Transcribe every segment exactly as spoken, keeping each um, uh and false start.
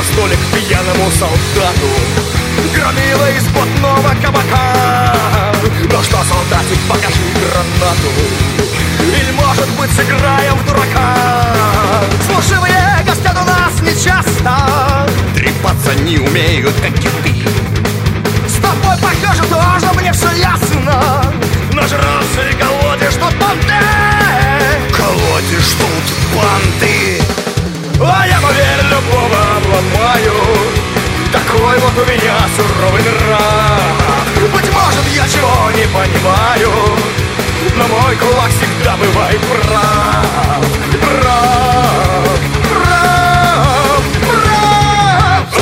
столик пьяному солдату, громила из потного кабака. Ну что, солдатик, покажи гранату, или, может быть, сыграем в дурака? Служивые гостят у нас нечасто, трепаться не умеют, как киты. С тобой, похоже, тоже мне все ясно. Нажрался и колотишь тут понты, колотишь тут понты. А я, поверь, любого обломаю. Такой вот у меня суровый нрав. Быть может, я чего не понимаю, но мой кулак всегда бывает прав. Прав, прав, прав.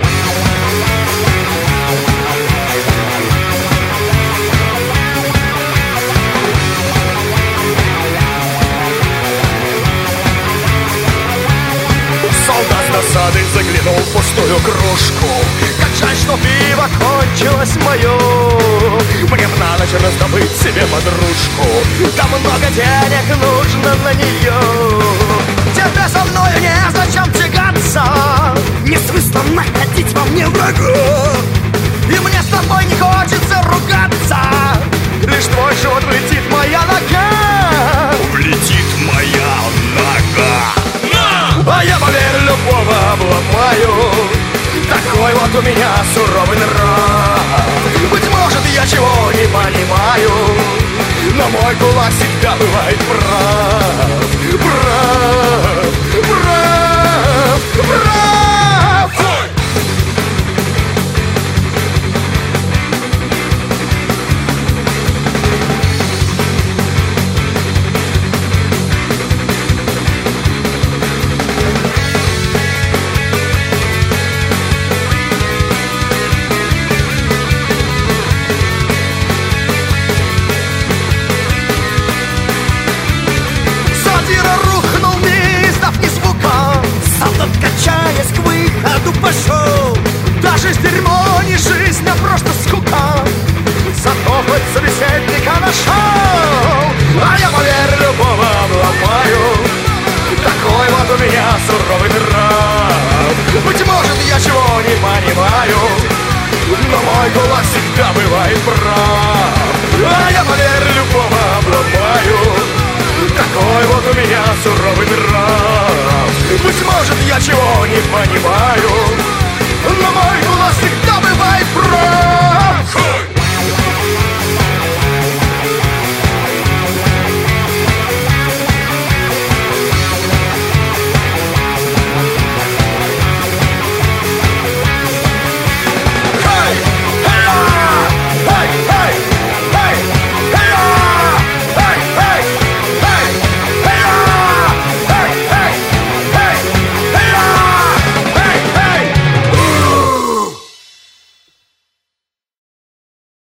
Солдат с досадой заглянул в пустую кружку. Как жаль, что пиво кончилось мое. Мне б на ночь раздобыть себе подружку, там много денег нужно на нее. Тебе со мною незачем тягаться, не смысла находить во мне врага. И мне с тобой не хочется ругаться, лишь твой живот влетит моя нога. Влетит моя нога. А я, поверь, любого обломаю. Такой вот у меня суровый нрав. Быть может, я чего не понимаю, но мой кулак всегда бывает прав. Прав, прав, прав. Качаясь к выходу пошел. Даже с дерьмо не жизнь, а просто скука. Зато хоть собеседника нашел. А я, поверь, любого обломаю. Такой вот у меня суровый нрав. Быть может, я чего не понимаю, но мой кулак всегда бывает прав. А я, поверь, любого обломаю. Такой вот у меня суровый нрав. Быть может, я чего не понимаю,